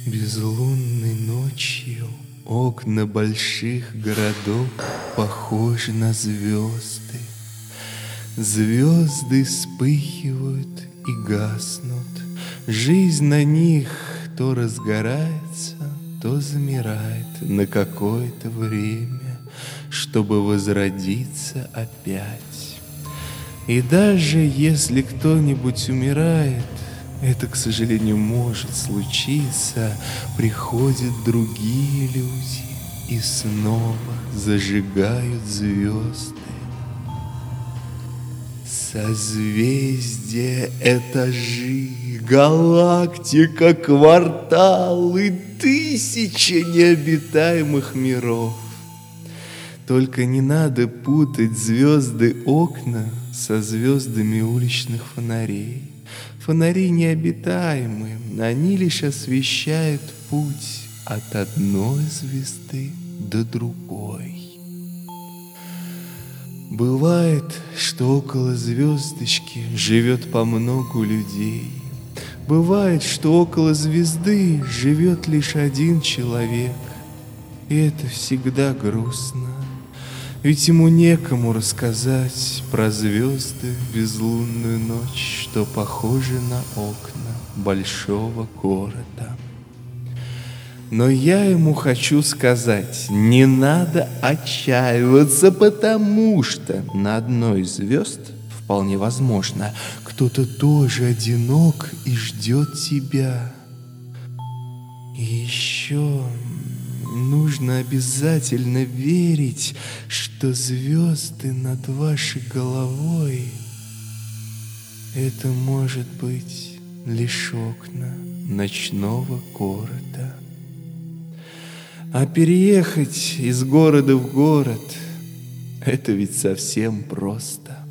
Безлунной ночью окна больших городов похожи на звезды. Звезды вспыхивают и гаснут. Жизнь на них то разгорается, то замирает на какое-то время, чтобы возродиться опять. И даже если кто-нибудь умирает, это, к сожалению, может случиться, приходят другие люди и снова зажигают звезды. Созвездия, этажи, галактика, кварталы, тысячи необитаемых миров. Только не надо путать звезды окна со звездами уличных фонарей. Фонари необитаемы, они лишь освещают путь от одной звезды до другой. Бывает, что около звездочки живет по многу людей. Бывает, что около звезды живет лишь один человек. И это всегда грустно. Ведь ему некому рассказать про звезды в безлунную ночь, что похожи на окна большого города. Но я ему хочу сказать, не надо отчаиваться, потому что на одной из звезд, вполне возможно, кто-то тоже одинок и ждет тебя. И еще нужно обязательно верить, что звезды над вашей головой — это может быть лишь окна ночного города. А переехать из города в город — это ведь совсем просто.